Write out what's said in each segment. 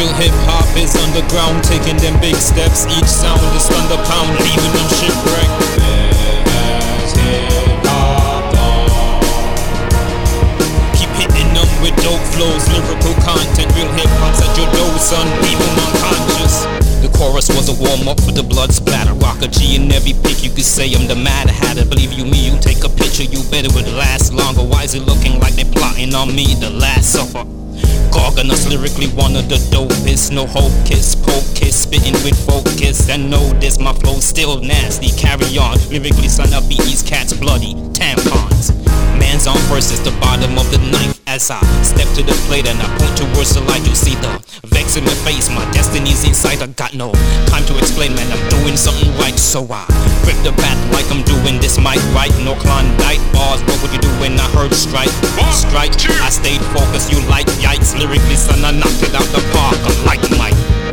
Real hip hop is underground, taking them big steps. Each sound is thunder pound, leaving them shipwrecked. There's hip hop on. Keep hitting them with dope flows, lyrical content. Real hip hop's at your door, son, leave them unconscious. The chorus was a warm-up for the blood splatter. Rock a G in every pick, you could say I'm the Mad Hatter. Believe you me, you take a picture, you bet it would last longer. Why is it looking like they plotting on me, the last supper? Gorgonus lyrically one of the dopest. No hope kiss, poke kiss, spitting with focus. And know this, my flow's still nasty. Carry on, lyrically son, I beat these cats bloody. Tampons. Man's on first is the bottom of the knife. As I step to the plate and I point towards the light, you see the vex in my face. My destiny's inside, I got no time to explain, man, I'm doing something right. So I grip the bat like I'm doing this mic right. No Klondike bars, what would you do when I heard strike? Strike, I stayed focused, you like yikes. Lyrically, son, I knocked it out the park, I'm like Mike.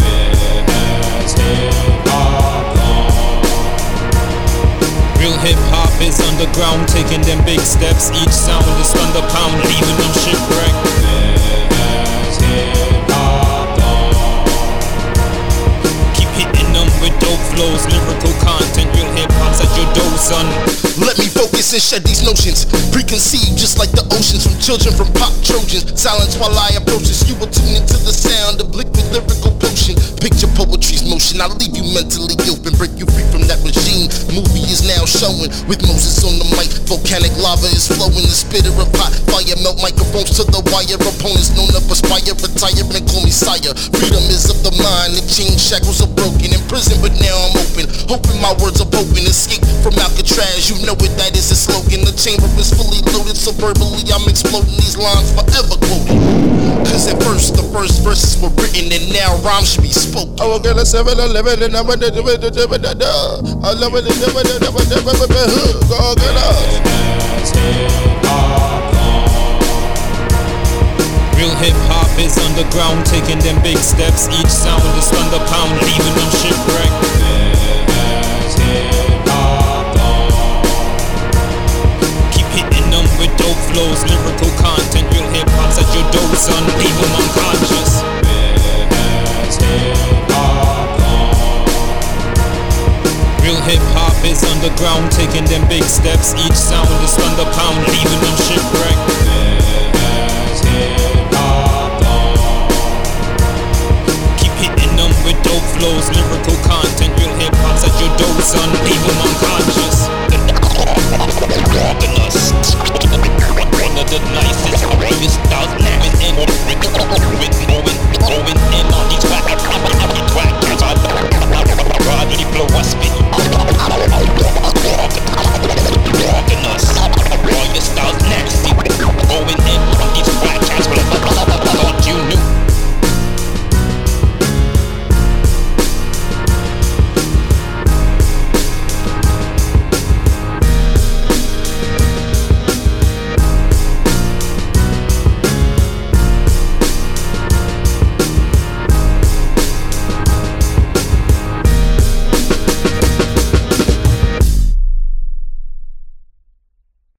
Real hip hop is underground, taking them big steps. Each sound is thunder pound, leaving them shipwrecked. There's hip hop on. Keep hitting them with dope flows, lyrical content. Real hip hop's at your door, son. Let me focus and shed these notions, preconceived just like the oceans, from children, from pop Trojans. Silence while I approach this, you will tune into the sound of liquid lyrical potion. Picture poetry's motion, I'll leave you mentally open, break you free from that regime. Movie is now showing, with Moses on the mic. Volcanic lava is flowing, the spitter of hot fire melt microphones to the wire. Opponents known up aspire, retire and call me sire. Freedom is of the mind, the chain shackles are broken. In prison but now I'm open, hoping my words are potent. Escape from Alcatraz, you know it, that is a slogan. The chamber is fully loaded, so verbally I'm exploding these lines forever quoted. Cause at first the first verses were written and now rhymes should be spoken. I will get a 7-11 and I'm gonna do it. I love it, go get us. Real hip hop is underground, taking them big steps. Each sound is thunder pound, leaving them shipwrecked. There's hip hop on. Keep hitting them with dope flows, lyrical content. Real hip hop's at your door, son, leave them unconscious. There's hip hop on. Real hip hop is underground, taking them big steps. Each sound is thunder pound, leaving them shipwrecked. There's hip hop on. Keep hitting them with dope flows, lyrical content. Real hip hop's at your door, son.